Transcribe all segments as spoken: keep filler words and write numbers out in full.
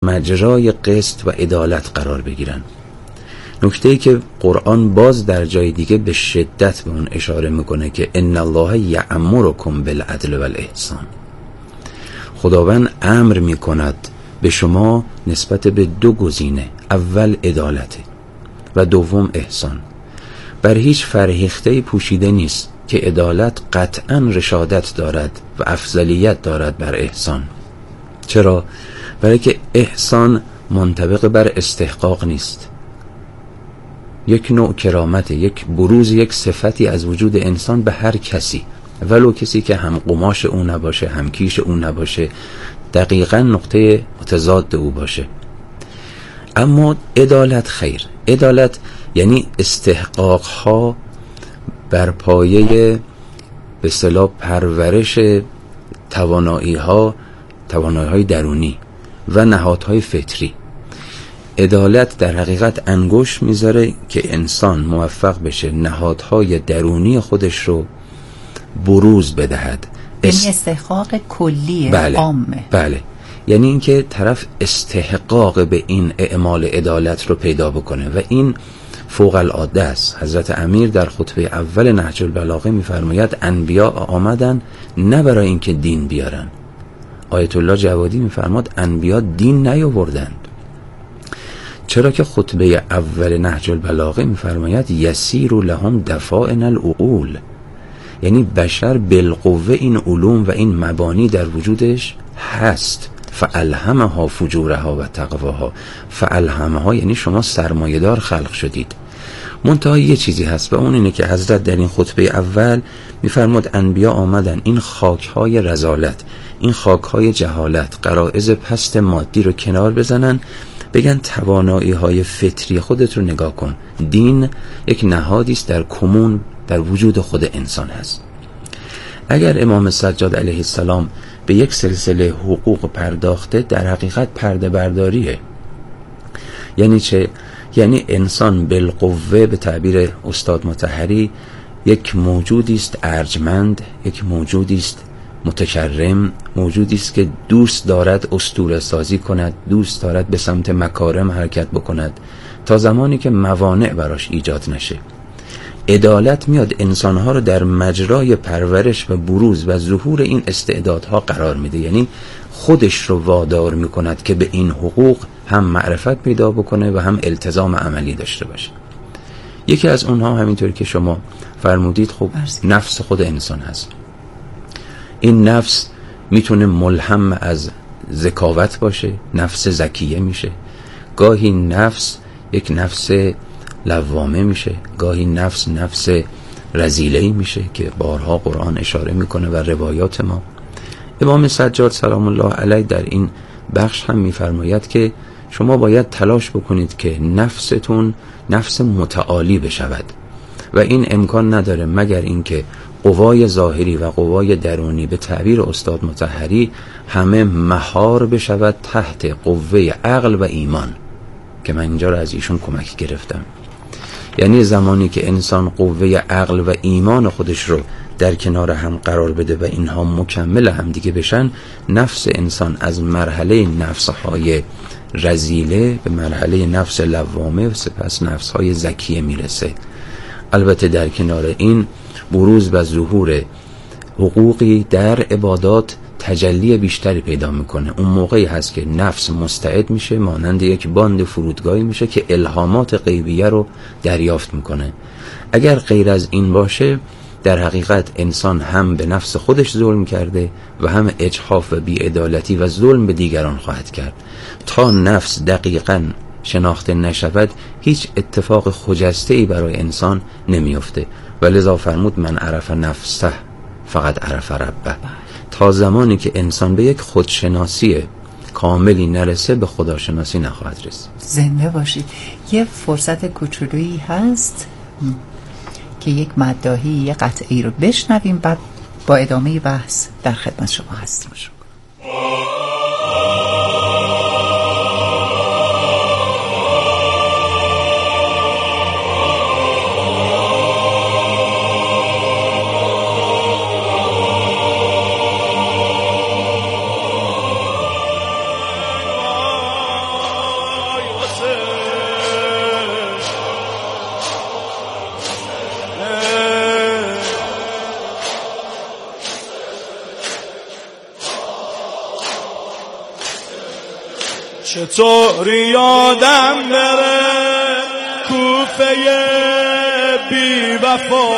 مجرای قسط و عدالت قرار بگیرن. نکته ای که قرآن باز در جای دیگه به شدت به اون اشاره میکنه که ان الله یأمرکم بالعدل والاحسان. خداوند امر میکند به شما نسبت به دو گزینه، اول عدالت و دوم احسان. بر هیچ فرهیخته‌ای پوشیده نیست که عدالت قطعاً رشادت دارد و افضلیت دارد بر احسان. چرا؟ برای که احسان منطبق بر استحقاق نیست، یک نوع کرامت، یک بروز، یک صفتی از وجود انسان به هر کسی، ولو کسی که هم قماش او نباشه، هم کیش او نباشه، دقیقاً نقطه متضاد او باشه. اما عدالت خیر. عدالت یعنی استحقاقها بر پایه به اصطلاح پرورش توانایی‌ها، توانایی‌های درونی و نهادهای فطری. عدالت در حقیقت انگشت میذاره که انسان موفق بشه نهادهای درونی خودش رو بروز بدهد. یعنی استحقاق کلی بله. عامه. بله، یعنی اینکه طرف استحقاق به این اعمال عدالت رو پیدا بکنه و این فوق العاده است. حضرت امیر در خطبه اول نهج البلاغه میفرماید انبیا آمدن نه برای اینکه دین بیارن. آیت الله جوادی میفرماد انبیا دین نیاوردند. چرا که خطبه اول نهج البلاغه میفرماید یسیر لهم دفائن العقول، یعنی بشر بالقوه این علوم و این مبانی در وجودش هست. فالهمها فجورها و تقواها. فالهمها یعنی شما سرمایه‌دار خلق شدید. منتها یه چیزی هست و اون اینه که حضرت در این خطبه اول میفرماد انبیا آمدن این خاک‌های رذالت، این خاک‌های جهالت، غرایز پست مادی رو کنار بزنن، بگن توانایی‌های فطری خودت رو نگاه کن. دین یک نهادی است در کمون در وجود خود انسان هست. اگر امام سجاد علیه السلام به یک سلسله حقوق پرداخته، در حقیقت پرده برداریه. یعنی چه؟ یعنی انسان بالقوه به تعبیر استاد مطهری یک موجودی است ارجمند، یک موجودی است متکرم، موجودی است که دوست دارد اسطوره سازی کند، دوست دارد به سمت مکارم حرکت بکند تا زمانی که موانع براش ایجاد نشه. عدالت میاد انسانها رو در مجرای پرورش و بروز و ظهور این استعدادها قرار میده، یعنی خودش رو وادار میکند که به این حقوق هم معرفت پیدا بکنه و هم التزام عملی داشته باشه. یکی از اونها همینطوری که شما فرمودید خب نفس خود انسان هست. این نفس میتونه ملهم از ذکاوت باشه، نفس زکیه میشه، گاهی نفس یک نفس لوامه میشه، گاهی نفس نفس رذیله‌ای میشه که بارها قرآن اشاره میکنه و روایات ما. امام سجاد سلام الله علیه در این بخش هم میفرماید که شما باید تلاش بکنید که نفستون نفس متعالی بشود و این امکان نداره مگر اینکه قوای ظاهری و قوای درونی به تعبیر استاد مطهری همه مهار بشود تحت قوه عقل و ایمان، که من اینجا رو از ایشون کمک گرفتم. یعنی زمانی که انسان قوه عقل و ایمان خودش رو در کنار هم قرار بده و اینها مکمل هم دیگه بشن، نفس انسان از مرحله نفسهای رذیله به مرحله نفس لوامه و سپس نفسهای زکیه میرسه. البته در کنار این بروز و ظهور حقوقی در عبادات تجلی بیشتری پیدا میکنه. اون موقعی هست که نفس مستعد میشه، مانند یک باند فرودگاهی میشه که الهامات غیبیه رو دریافت میکنه. اگر غیر از این باشه، در حقیقت انسان هم به نفس خودش ظلم کرده و هم اجحاف و بی‌عدالتی و ظلم به دیگران خواهد کرد. تا نفس دقیقاً شناخته نشود، هیچ اتفاق خجسته‌ای برای انسان نمیفته. ولذا فرمود من عرف نفسه فقط عرف ربه. تا زمانی که انسان به یک خودشناسی کاملی نرسه، به خداشناسی نخواهد رسید. زنده باشید. یه فرصت کوچولویی هست که یک مداحی یه قطعی رو بشنویم، بعد با ادامه بحث در خدمت شما هستیم. چطوری یادم بره کوفه بی وفا،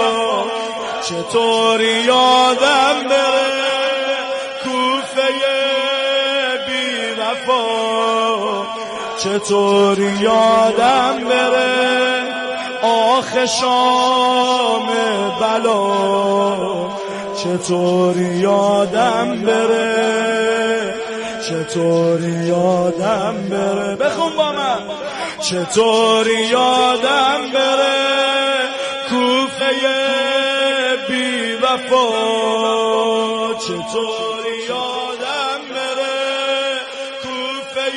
چطوری یادم بره کوفه بی وفا، چطوری یادم بره آخ شام بلا، چطوری یادم بره، چطوری یادم بره، بخون با من، چطوری یادم بره کوفه بی وفا، چطوری یادم بره کوفه،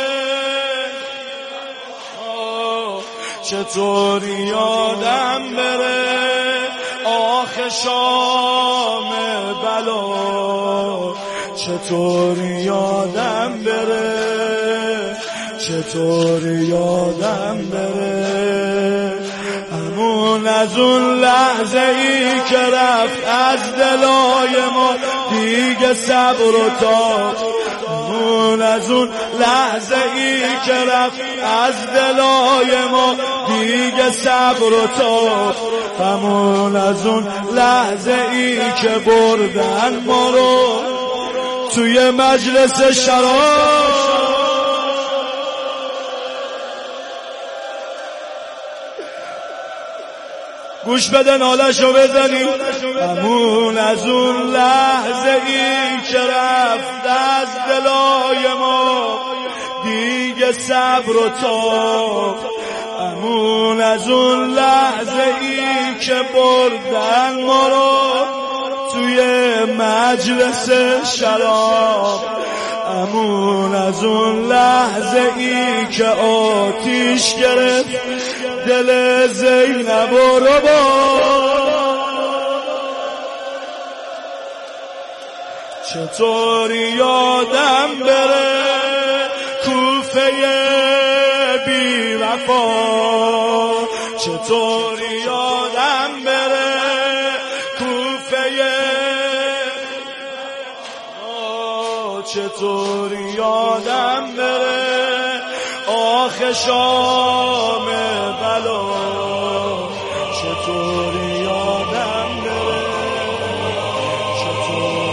چطوری یادم بره آخ شام بلا، چطوری یادم بره، چطوری یادم بره همون از اون لحظه ای که رفت از دلای ما دیگه صبر و تاب، همون از اون لحظه ای که رفت از دلای ما دیگه صبر و تاب، همون از اون لحظه ای که بردن ما رو توی مجلس شراب، گوش بده نالشو بزنیم، همون از اون لحظه ای که رفت از دلای ما دیگه صبر و تاب، همون از اون لحظه ای که بردن ما رو توی مجلس شراب، همون از اون لحظه ای که آتیش گرفت دل زینب و رباب، چطوری یادم بره کوفه بی وفا، چطوری یادم بره کوفه، چطوری یادم بره آخ شام بلا، چطوری یادم بره، چطوری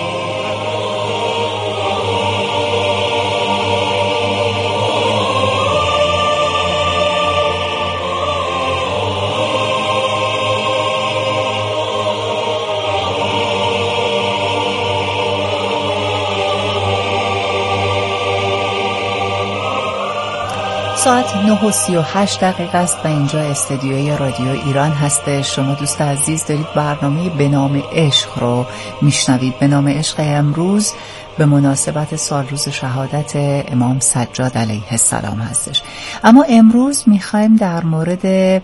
ساعت نه و سی و هشت دقیقه است و اینجا استدیوی رادیو ایران هسته. شما دوست عزیز دارید برنامه به نام عشق رو میشنوید. به نام عشق امروز به مناسبت سال روز شهادت امام سجاد علیه السلام هستش. اما امروز میخوایم در مورد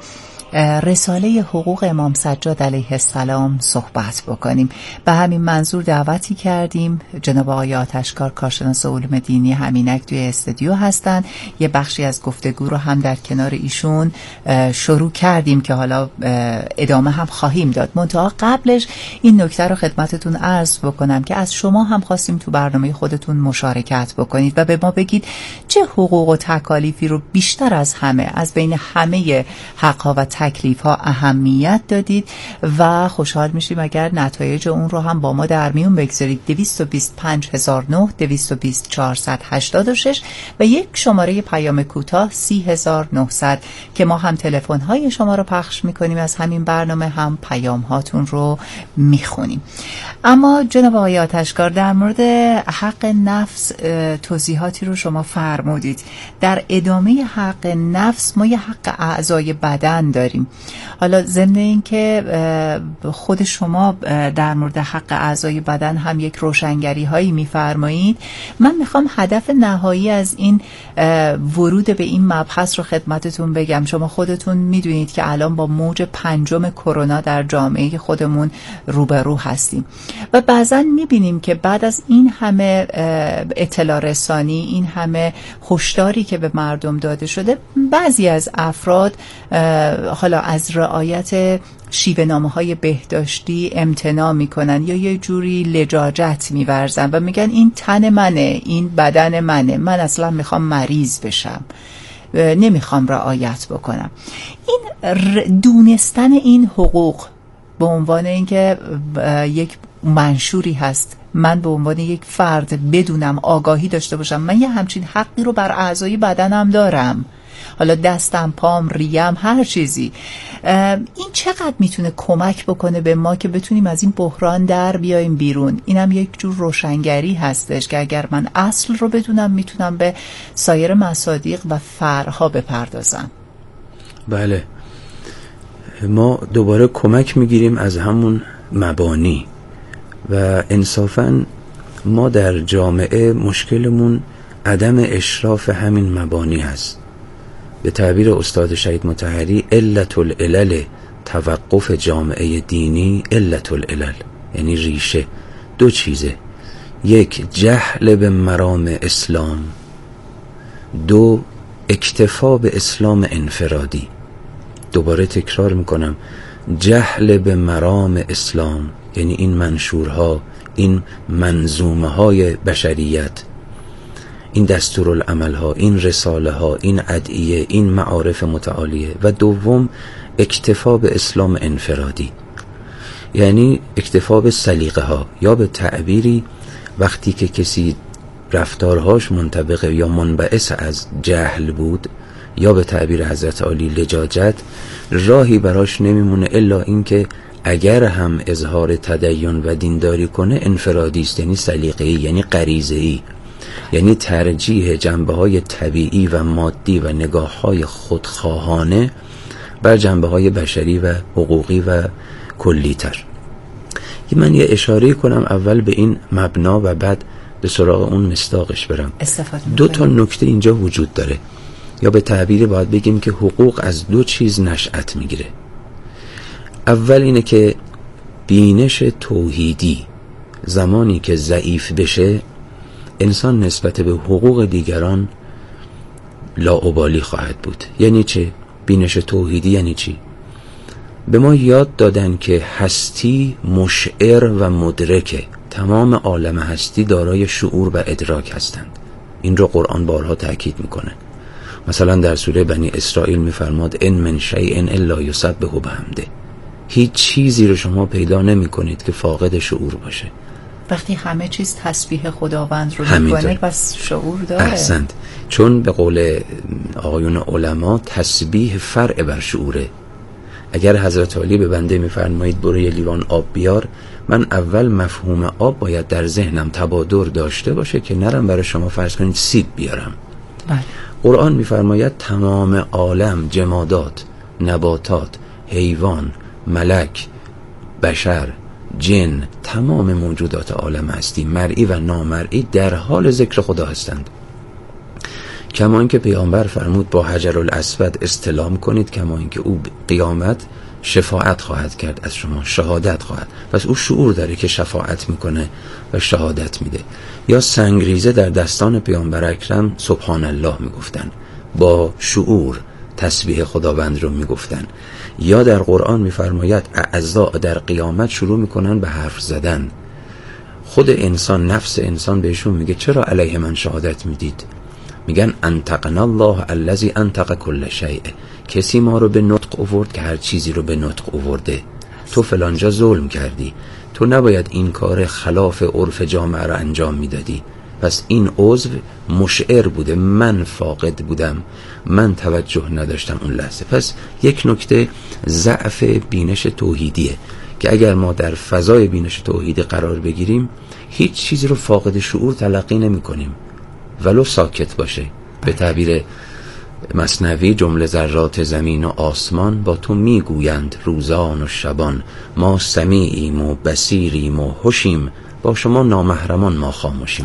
رساله حقوق امام سجاد علیه السلام صحبت بکنیم. به همین منظور دعوتی کردیم. جناب آقای آتشکار کارشناس علوم دینی همینک توی استودیو هستن. یه بخشی از گفتگو رو هم در کنار ایشون شروع کردیم که حالا ادامه هم خواهیم داد. منتها قبلش این نکته رو خدمتتون عرض بکنم که از شما هم خواستیم تو برنامه خودتون مشارکت بکنید و به ما بگید چه حقوق و تکالیفی رو بیشتر از همه از بین همه حق‌ها و تکلیف ها اهمیت دادید و خوشحال میشیم اگر نتایج اون رو هم با ما در میون بگذارید. دویست و بیست و پنج هزار و نه، دویست و بیست چهارصد و هشتاد و شش و یک شماره پیام کوتاه سی هزار و نهصد که ما هم تلفن های شما رو پخش میکنیم، از همین برنامه هم پیام هاتون رو میخونیم. اما جناب آقای آتشکار در مورد حق نفس توضیحاتی رو شما فرمودید. در ادامه حق نفس ما یه حق اعضای بدن داریم. حالا ضمن این که خود شما در مورد حق اعضای بدن هم یک روشنگری هایی میفرمایید، من میخوام هدف نهایی از این ورود به این مبحث رو خدمتتون بگم. شما خودتون میدونید که الان با موج پنجم کرونا در جامعه خودمون روبرو هستیم و بعضا میبینیم که بعد از این همه اطلاع رسانی، این همه هشداری که به مردم داده شده، بعضی از افراد حالا از رعایت شیوه نامه های بهداشتی امتناع میکنن یا یه جوری لجاجت میورزن و میگن این تن منه، این بدن منه، من اصلا میخوام مریض بشم، نمیخوام رعایت بکنم. این دونستن این حقوق به عنوان اینکه یک منشوری هست، من به عنوان یک فرد بدونم، آگاهی داشته باشم من یه همچین حقی رو بر اعضای بدنم دارم، حالا دستم، پام، ریم، هر چیزی. این چقدر میتونه کمک بکنه به ما که بتونیم از این بحران در بیایم بیرون؟ اینم یک جور روشنگری هستش که اگر من اصل رو بدونم میتونم به سایر مصادیق و فرعها بپردازم. بله، ما دوباره کمک میگیریم از همون مبانی و انصافاً ما در جامعه مشکلمون عدم اشراف همین مبانی هست. به تعبیر استاد شهید مطهری، علت العلل توقف جامعه دینی علت العلل، یعنی ریشه دو چیزه: یک، جهل به مرام اسلام، دو، اکتفا به اسلام انفرادی. دوباره تکرار میکنم، جهل به مرام اسلام یعنی این منشورها، این منظومه های بشریت، این دستورالعمل ها، این رساله ها، این ادعیه، این معارف متعالیه. و دوم، اکتفا به اسلام انفرادی یعنی اکتفا به سلیقه ها، یا به تعبیری وقتی که کسی رفتارهاش منطبق یا منبعث از جهل بود، یا به تعبیر حضرت علی لجاجت، راهی براش نمیمونه الا اینکه اگر هم اظهار تدین و دینداری کنه انفرادی است، یعنی سلیقه‌ای، یعنی غریزه‌ای، یعنی ترجیح جنبه‌های طبیعی و مادی و نگاه‌های خودخواهانه بر جنبه‌های بشری و حقوقی و کلی‌تر. من یه اشاره کنم اول به این مبنا و بعد به سراغ اون مصداقش برم. دو تا نکته اینجا وجود داره، یا به تعبیر باید بگیم که حقوق از دو چیز نشأت میگیره. اول اینه که بینش توحیدی زمانی که ضعیف بشه، انسان نسبت به حقوق دیگران لاابالی خواهد بود. یعنی چه؟ بینش توحیدی یعنی چی؟ به ما یاد دادن که هستی مشعر و مدرکه، تمام عالم هستی دارای شعور و ادراک هستند. این رو قرآن بارها تأکید میکنه. مثلا در سوره بنی اسرائیل میفرماد ان من شیء الا یسبح بحمده. هیچ چیزی رو شما پیدا نمی کنید که فاقد شعور باشه. وقتی همه چیز تسبیح خداوند رو میکنه پس شعور داره. احسنت. چون به قول آقایون علما تسبیح فرع بر شعوره. اگر حضرت علی به بنده میفرمایید برو یه لیوان آب بیار، من اول مفهوم آب باید در ذهنم تبادر داشته باشه که نرم برای شما فرض کنید سیب بیارم. بله. قرآن میفرماید تمام عالم، جمادات، نباتات، حیوان، ملک، بشر، جن، تمام موجودات عالم هستی مرئی و نامرئی در حال ذکر خدا هستند. کما اینکه پیامبر فرمود با حجر الاسود استلام کنید، کما اینکه او قیامت شفاعت خواهد کرد از شما، شهادت خواهد. پس او شعور داره که شفاعت میکنه و شهادت میده. یا سنگریزه در دستان پیامبر اکرم سبحان الله میگفتن، با شعور تسبیح خداوند رو میگفتن. یا در قرآن میفرماید اعضا در قیامت شروع میکنن به حرف زدن. خود انسان، نفس انسان بهشون میگه چرا علیه من شهادت میدید؟ میگن انطقنا الله الذی انطق کل شیء. کسی ما رو به نطق آورد که هر چیزی رو به نطق آورده. تو فلانجا ظلم کردی، تو نباید این کار خلاف عرف جامعه رو انجام میدادی. پس این عضو مشعر بوده، من فاقد بودم، من توجه نداشتم اون لحظه. پس یک نکته ضعف بینش توحیدیه که اگر ما در فضای بینش توحیدی قرار بگیریم هیچ چیزی رو فاقد شعور تلقی نمی کنیم ولو ساکت باشه. به تعبیر مثنوی جمله ذرات زمین و آسمان با تو میگویند روزان و شبان، ما سمیعیم و بصیریم و هوشیم، با شما نامحرمان ما خاموشیم.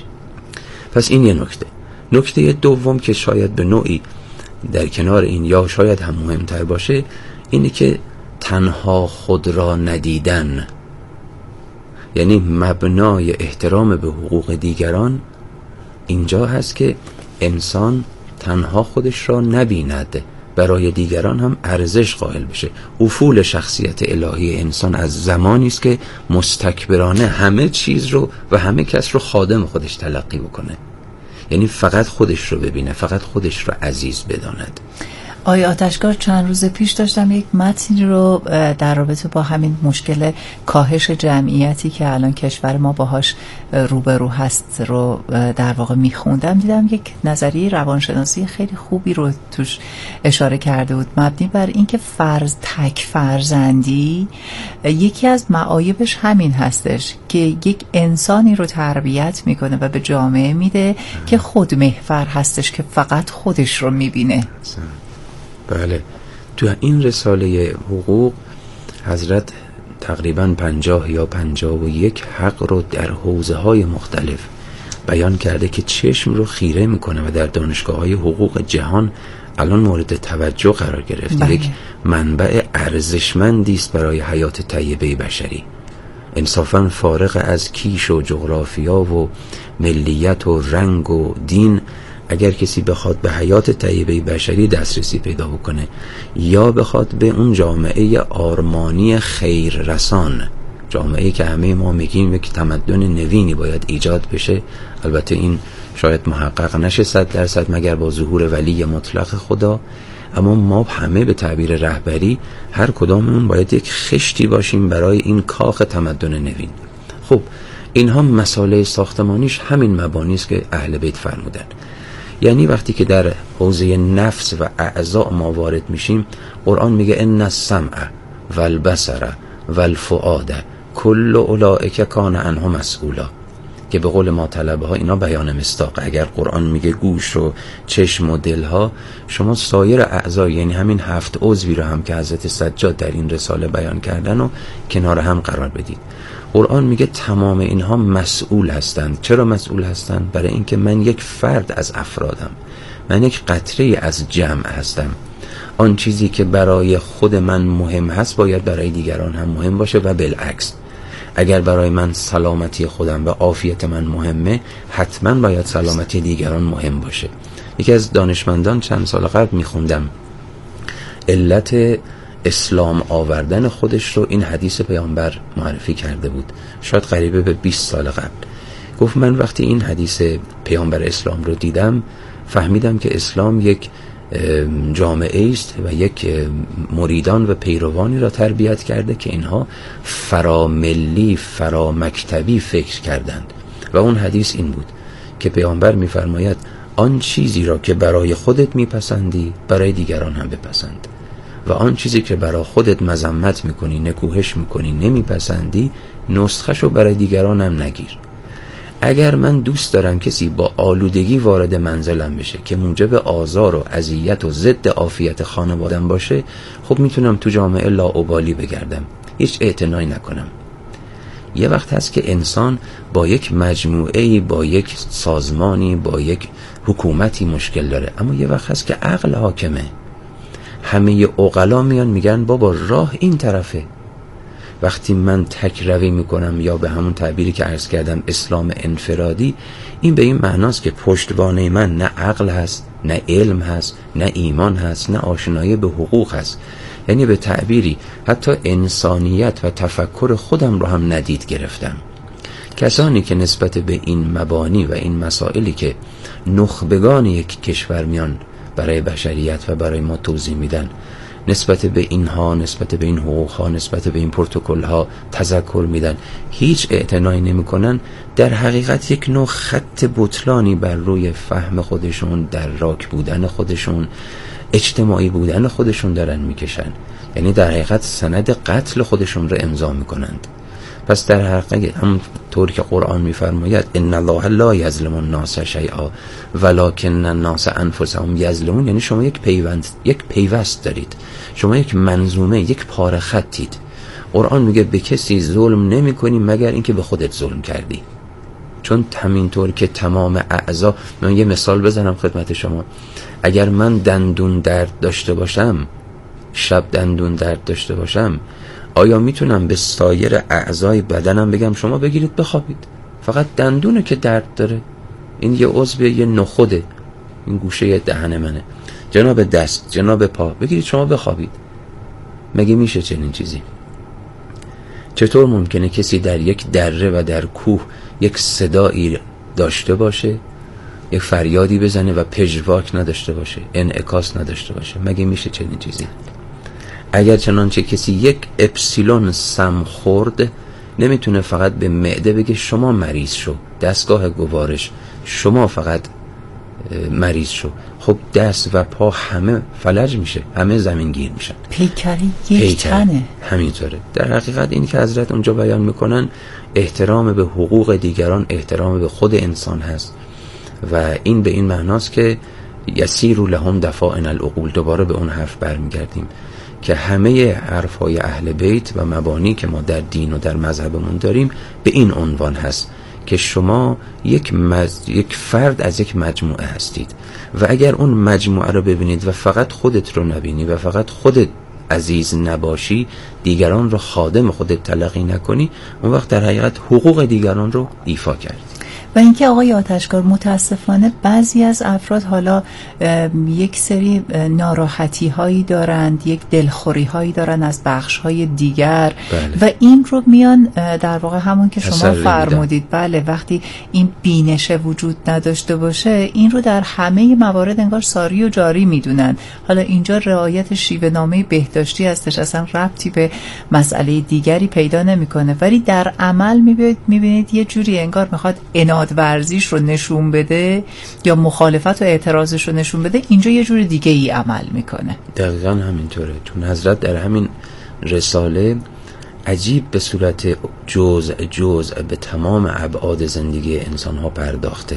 پس این یه نکته. نکته دوم که شاید به نوعی در کنار این یا شاید هم مهمتر باشه، اینه که تنها خود را ندیدن، یعنی مبنای احترام به حقوق دیگران اینجا هست که انسان تنها خودش را نبیند، برای دیگران هم ارزش قائل بشه. افول شخصیت الهی انسان از زمانی است که مستکبرانه همه چیز رو و همه کس رو خادم خودش تلقی بکنه، یعنی فقط خودش رو ببینه، فقط خودش رو عزیز بداند. آقای آتشکار، چند روز پیش داشتم یک متنی رو در رابطه با همین مشکل کاهش جمعیتی که الان کشور ما باهاش روبرو هست رو در واقع میخوندم. دیدم یک نظریه روانشناسی خیلی خوبی رو توش اشاره کرده بود، مبنی بر اینکه فرض تک فرزندی یکی از معایبش همین هستش که یک انسانی رو تربیت میکنه و به جامعه میده که خود محور هستش، که فقط خودش رو میبینه. بله، تو این رساله حقوق حضرت تقریباً پنجاه یا پنجاه و یک حق رو در حوزه های مختلف بیان کرده که چشم رو خیره میکنه و در دانشگاه های حقوق جهان الان مورد توجه قرار گرفت. بله. یک منبع ارزشمندی است برای حیات طیبه بشری، انصافاً فارغ از کیش و جغرافیا و ملیت و رنگ و دین. اگر کسی بخواد به حیات طیبه بشری دسترسی پیدا بکنه یا بخواد به اون جامعه آرمانی خیر رسان، جامعه که همه ما میگیم یک تمدن نوینی باید ایجاد بشه، البته این شاید محقق نشه صد درصد مگر با ظهور ولی مطلق خدا، اما ما همه به تعبیر رهبری هر کداممون باید یک خشتی باشیم برای این کاخ تمدن نوین. خب اینها مسائل ساختمانیش همین مبانی است که اهل بیت فرمودن. یعنی وقتی که در حوزه نفس و اعضاء ما وارد میشیم، قرآن میگه ان السمع والبصر والفؤاد کل اولئک کان عنه مسئولا، که به قول ما طلبه ها اینا بیان مصداق. اگر قرآن میگه گوش و چشم و دل ها، شما سایر اعضا یعنی همین هفت عضوی رو هم که حضرت سجاد در این رساله بیان کردن و کنار هم قرار بدید. قرآن میگه تمام اینها مسئول هستند. چرا مسئول هستند؟ برای اینکه من یک فرد از افرادم، من یک قطره از جمع هستم. آن چیزی که برای خود من مهم هست باید برای دیگران هم مهم باشه و بالعکس. اگر برای من سلامتی خودم و عافیت من مهمه، حتما باید سلامتی دیگران مهم باشه. یکی از دانشمندان چند سال قبل میخوندم علت اسلام آوردن خودش رو این حدیث پیامبر معرفی کرده بود، شاید قریبه به بیست سال قبل. گفت من وقتی این حدیث پیامبر اسلام رو دیدم فهمیدم که اسلام یک جامعه است و یک مریدان و پیروانی را تربیت کرده که اینها فراملی فرامکتبی فکر کردند و اون حدیث این بود که پیامبر میفرماید آن چیزی را که برای خودت میپسندی برای دیگران هم بپسند و آن چیزی که برای خودت مذمت میکنی، نکوهش میکنی، نمیپسندی، نسخه‌شو برای دیگران هم نگیر. اگر من دوست دارم کسی با آلودگی وارد منزلم بشه که موجب آزار و اذیت و ضد عافیت خانوادم باشه، خب میتونم تو جامعه لاابالی بگردم، هیچ اعتنایی نکنم. یه وقت هست که انسان با یک مجموعه‌ای، با یک سازمانی، با یک حکومتی مشکل داره، اما یه وقت هست که عقل حاکمه. همه عقلا میان میگن بابا راه این طرفه. وقتی من تک روی میکنم یا به همون تعبیری که عرض کردم اسلام انفرادی، این به این معناست که پشتوانه من نه عقل هست، نه علم هست، نه ایمان هست، نه آشنایی به حقوق هست. یعنی به تعبیری حتی انسانیت و تفکر خودم رو هم ندید گرفتم. کسانی که نسبت به این مبانی و این مسائلی که نخبگان یک کشور میان برای بشریت و برای ما توضیح میدن، نسبت به اینها، نسبت به این حقوقها، نسبت به این پروتکل‌ها تذکر میدن، هیچ اعتنایی نمیکنن، در حقیقت یک نوع خط بطلانی بر روی فهم خودشون، در راک بودن خودشون، اجتماعی بودن خودشون دارن میکشن. یعنی در حقیقت سند قتل خودشون رو امضا میکنند. پس در حقیقت هم طور که قرآن میفرماید ان الله لا یظلم الناس شیئا ولکن الناس انفسهم یظلمون، یعنی شما یک پیوند، یک پیوست دارید، شما یک منظومه، یک پاره خطید. قرآن میگه به کسی ظلم نمی کنی مگر اینکه به خودت ظلم کردی. چون همینطور که تمام اعضا، من یه مثال بزنم خدمت شما، اگر من دندون درد داشته باشم، شب دندون درد داشته باشم، آیا میتونم به سایر اعضای بدنم بگم شما بگیرید بخوابید؟ فقط دندونه که درد داره، این یه عضو، یه نخوده، این گوشه دهن منه. جناب دست، جناب پا، بگیرید شما بخوابید. مگه میشه چنین چیزی؟ چطور ممکنه کسی در یک دره و در کوه یک صدایی داشته باشه، یک فریادی بزنه و پژواک نداشته باشه، انعکاس نداشته باشه؟ مگه میشه چنین چیزی؟ اگر چنانچه کسی یک اپسیلون سم خورد، نمیتونه فقط به معده بگه شما مریض شو، دستگاه گوارش شما فقط مریض شو. خب دست و پا همه فلج میشه، همه زمین گیر میشن. پیکری یک تنه. همینطوره. در حقیقت این که حضرت اونجا بیان میکنن احترام به حقوق دیگران احترام به خود انسان هست و این به این معناست که یسیروا لهم دفائن العقول. دوباره به اون حرف برمیگردیم که همه حرفهای اهل بیت و مبانی که ما در دین و در مذهبمون داریم به این عنوان هست که شما یک, مز... یک فرد از یک مجموعه هستید و اگر اون مجموعه رو ببینید و فقط خودت رو نبینی و فقط خودت عزیز نباشی، دیگران رو خادم خودت تلقی نکنی، اون وقت در حقیقت حقوق دیگران رو ایفا کردی. و اینکه آقای آتشکار متاسفانه بعضی از افراد حالا یک سری ناراحتی هایی دارند، یک دلخوری هایی دارند از بخش های دیگر. بله. و این رو میان در واقع همون که شما فرمودید، بله، وقتی این بینش وجود نداشته باشه این رو در همه موارد انگار ساری و جاری میدونن. حالا اینجا رعایت شیوه نامه بهداشتی هستش، اصلا ربطی به مسئله دیگری پیدا نمیکنه، ولی در عمل میبینید میبینید یه جوری انگار میخواد اناد ورزیش رو نشون بده یا مخالفت و اعتراضش رو نشون بده، اینجا یه جور دیگه ای عمل میکنه. دقیقا همینطوره. چون حضرت در همین رساله عجیب به صورت جزء جزء به تمام ابعاد زندگی انسان ها پرداخته.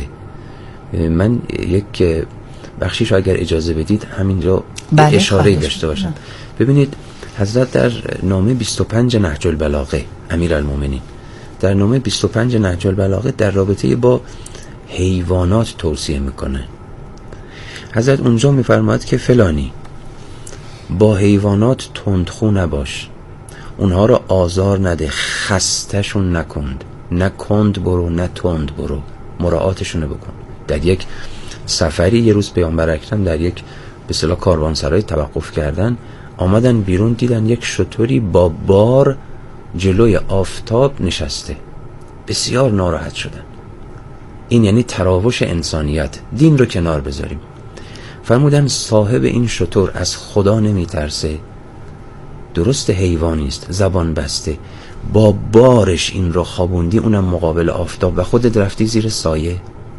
من یک بخشیش اگر اجازه بدید همینجا بله اشاره داشته باشم. ببینید حضرت در نامه بیست و پنج نهج البلاغه، امیرالمومنین در نامه بیست و پنج نهج البلاغه در رابطه با حیوانات توصیه میکنه. حضرت اونجا میفرماید که فلانی با حیوانات تندخو نباش، اونها رو آزار نده، خستشون نکند، نه کند برو نه تند برو، مراعاتشون بکن. در یک سفری یه روز پیامبر اکرم در یک به اصطلاح کاروانسرای توقف کردن، آمدن بیرون دیدن یک شتری با بار جلوی آفتاب نشسته، بسیار ناراحت شدن. این یعنی تراوش انسانیت. دین رو کنار بذاریم. فرمودن صاحب این شتر از خدا نمی ترسه، درست حیوانی است، زبان بسته، با بارش این رو خوابوندی، اونم مقابل آفتاب، و خودت رفتی زیر سایه.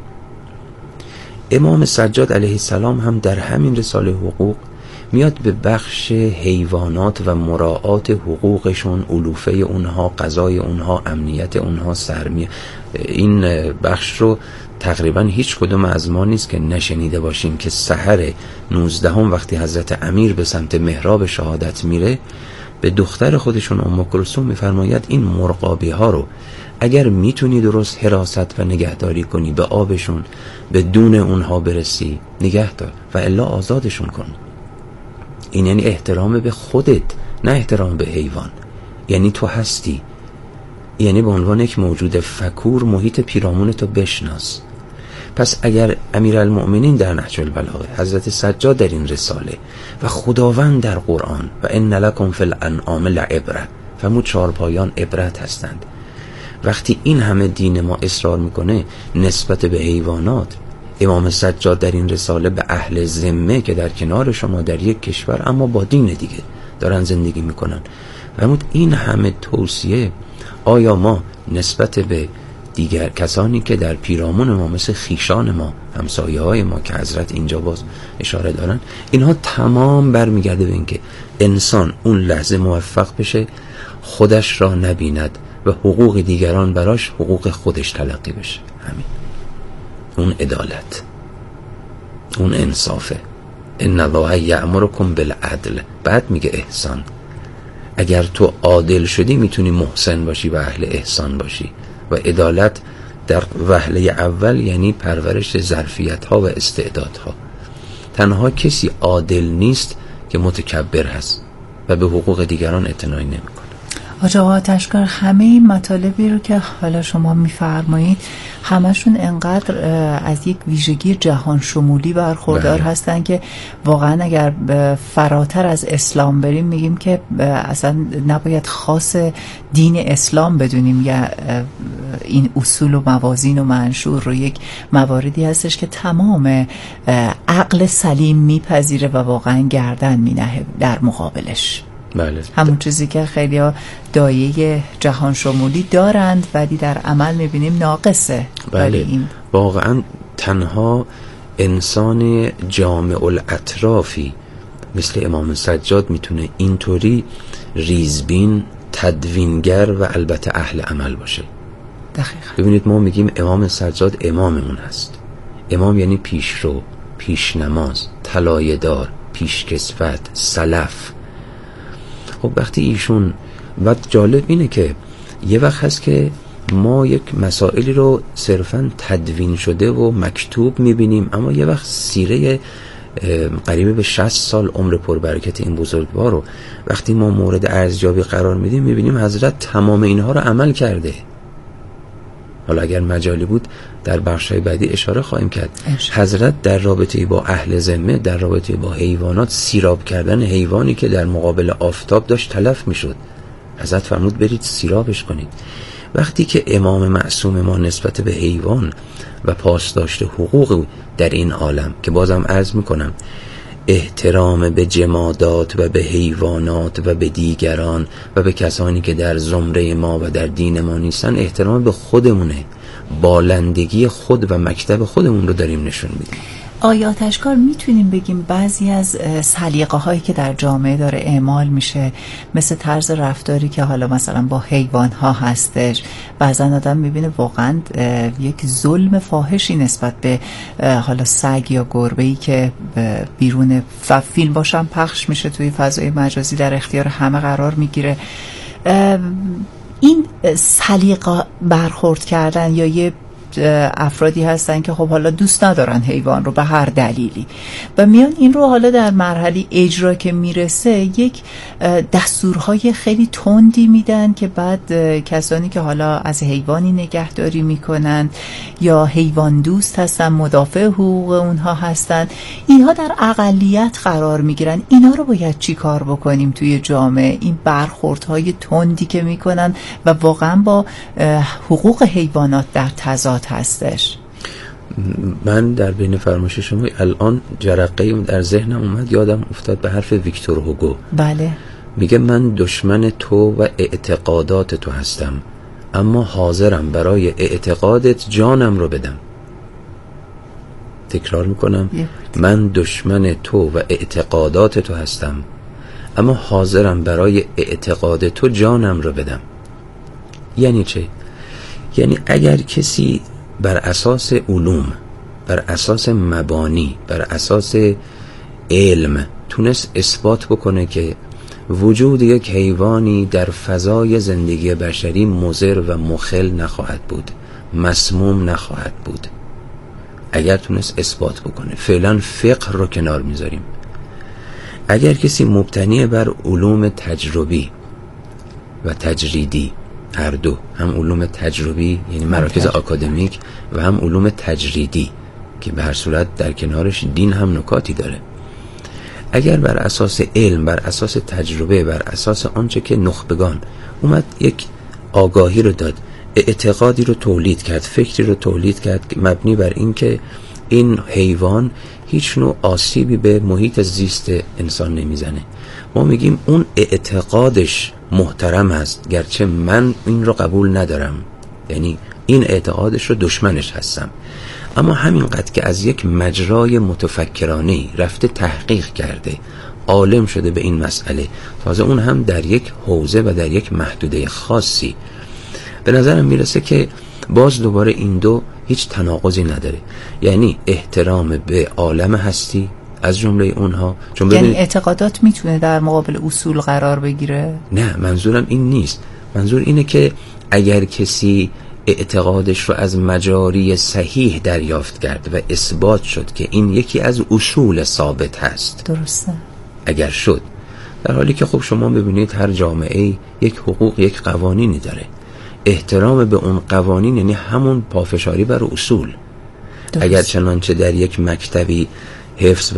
امام سجاد علیه السلام هم در همین رساله حقوق میاد به بخش حیوانات و مراعات حقوقشون، علوفه اونها، غذای اونها، امنیت اونها سرمیه. این بخش رو تقریبا هیچ کدوم از ما نیست که نشنیده باشیم که سحر نوزدهم وقتی حضرت امیر به سمت محراب شهادت میره، به دختر خودشون ام کلثوم میفرماید این مرغابی ها رو اگر میتونی درست حراست و نگهداری کنی، به آبشون، به دون اونها برسی، نگه دار و الا آزادشون کن. این یعنی احترام به خودت، نه احترام به حیوان. یعنی تو هستی، یعنی به عنوان یک موجود فکور محیط پیرامون تو بشناس. پس اگر امیرالمؤمنین در نهج البلاغه، حضرت سجاد در این رساله و خداوند در قرآن و ان لکم فی الانعام لعبره، فرمود چهارپایان عبرت هستند، وقتی این همه دین ما اصرار میکنه نسبت به حیوانات، امام سجاد در این رساله به اهل ذمه که در کنار شما در یک کشور اما با دین دیگه دارن زندگی میکنن، فرمود این همه توصیه آیا ما نسبت به دیگر کسانی که در پیرامون ما مثل خیشان ما، همسایه های ما که حضرت اینجا باز اشاره دارن، اینها تمام برمیگرده به این که انسان اون لحظه موفق بشه خودش را نبیند و حقوق دیگران براش حقوق خودش تلقی بشه. همین اون عدالت، اون انصافه. ان الله یأمرکم بالعدل. بعد میگه احسان. اگر تو عادل شدی میتونی محسن باشی و اهل احسان باشی. و عدالت در وهله اول یعنی پرورش ظرفیت ها و استعداد ها. تنها کسی عادل نیست که متکبر هست و به حقوق دیگران اعتنایی نمیکنه. آقا آتشکار، همه این مطالبی رو که حالا شما میفرمایید همشون انقدر از یک ویژگی جهان شمولی برخوردار بله. هستن که واقعا اگر فراتر از اسلام بریم میگیم که اصلا نباید خاص دین اسلام بدونیم یا این اصول و موازین و منشور رو. یک مواردی هستش که تمام عقل سلیم میپذیره و واقعا گردن مینهه در مقابلش. بله. همون چیزی که خیلی ها دایه جهان شمولی دارند ولی در عمل میبینیم ناقصه. بله. این واقعا تنها انسان جامع الاطرافی مثل امام سجاد میتونه اینطوری ریزبین، تدوینگر و البته اهل عمل باشه. دقیقا. ببینید ما میگیم امام سجاد اماممون هست. امام یعنی پیشرو، پیش نماز، طلایه‌دار، پیش کسوت، سلف. خب وقتی ایشون و جالب اینه که یه وقت هست که ما یک مسائلی رو صرفاً تدوین شده و مکتوب میبینیم، اما یه وقت سیره قریبه به شصت سال عمر پربرکت این بزرگوار رو وقتی ما مورد ارزیابی قرار میدیم میبینیم حضرت تمام اینها رو عمل کرده. حالا اگر مجالی بود در بخشای بعدی اشاره خواهیم کرد. حضرت در رابطه با اهل ذمه، در رابطه با حیوانات، سیراب کردن حیوانی که در مقابل آفتاب داشت تلف میشد، حضرت فرمود برید سیرابش کنید. وقتی که امام معصوم ما نسبت به حیوان و پاسداشت حقوق در این عالم که بازم عرض میکنم احترام به جمادات و به حیوانات و به دیگران و به کسانی که در زمره ما و در دین ما نیستن، احترام به خودمونه، بالندگی خود و مکتب خودمون رو داریم نشون میدیم. آیات اشکار میتونیم بگیم بعضی از سلیقه هایی که در جامعه داره اعمال میشه، مثل طرز رفتاری که حالا مثلا با حیوان ها هستش، بعضا آدم میبینه واقعا یک ظلم فاحشی نسبت به حالا سگ یا گربه‌ای که بیرون فیلم باشم پخش میشه توی فضای مجازی در اختیار همه قرار میگیره. این سلیقه برخورد کردن یا یه افرادی هستن که خب حالا دوست ندارن حیوان رو به هر دلیلی و میان این رو حالا در مرحله اجرا که میرسه یک دستورهای خیلی تندی میدن که بعد کسانی که حالا از حیوانی نگهداری میکنن یا حیوان دوست هستن، مدافع حقوق اونها هستن، اینها در اقلیت قرار میگیرن. اینا رو باید چی کار بکنیم توی جامعه؟ این برخوردهای تندی که میکنن و واقعا با حقوق حیوانات در تضاد هستش. من در بین فرمایش شما الان جرقه در ذهنم اومد، یادم افتاد به حرف ویکتور هوگو. بله. میگه من دشمن تو و اعتقادات تو هستم، اما حاضرم برای اعتقادت جانم رو بدم. تکرار میکنم، من دشمن تو و اعتقادات تو هستم، اما حاضرم برای اعتقاد تو جانم رو بدم. یعنی چه؟ یعنی اگر کسی بر اساس علوم، بر اساس مبانی، بر اساس علم تونست اثبات بکنه که وجود یک حیوانی در فضای زندگی بشری مضر و مخل نخواهد بود، مسموم نخواهد بود، اگر تونست اثبات بکنه، فعلا فقه رو کنار میذاریم. اگر کسی مبتنی بر علوم تجربی و تجریدی، هر دو، هم علوم تجربی یعنی مراکز آکادمیک و هم علوم تجریدی که به هر صورت در کنارش دین هم نکاتی داره، اگر بر اساس علم، بر اساس تجربه، بر اساس آنچه که نخبگان اومد یک آگاهی رو داد، اعتقادی رو تولید کرد، فکری رو تولید کرد که مبنی بر این که این حیوان هیچ نوع آسیبی به محیط زیست انسان نمیزنه، ما میگیم اون اعتقادش محترم است، گرچه من این رو قبول ندارم، یعنی این اعتقادش رو دشمنش هستم، اما همینقدر که از یک مجرای متفکرانه رفته تحقیق کرده، عالم شده به این مسئله، تازه اون هم در یک حوزه و در یک محدوده خاصی، به نظرم میرسه که باز دوباره این دو هیچ تناقضی نداره. یعنی احترام به عالم هستی از جمله اونها، چون یعنی اعتقادات میتونه در مقابل اصول قرار بگیره؟ نه، منظورم این نیست. منظور اینه که اگر کسی اعتقادش رو از مجاری صحیح دریافت کرد و اثبات شد که این یکی از اصول ثابت هست، درسته، اگر شد، در حالی که خب شما ببینید هر جامعه یک حقوق، یک قوانینی داره. احترام به اون قوانین یعنی همون پافشاری بر اصول. درست. اگر چنانچه در یک مکتبی حفظ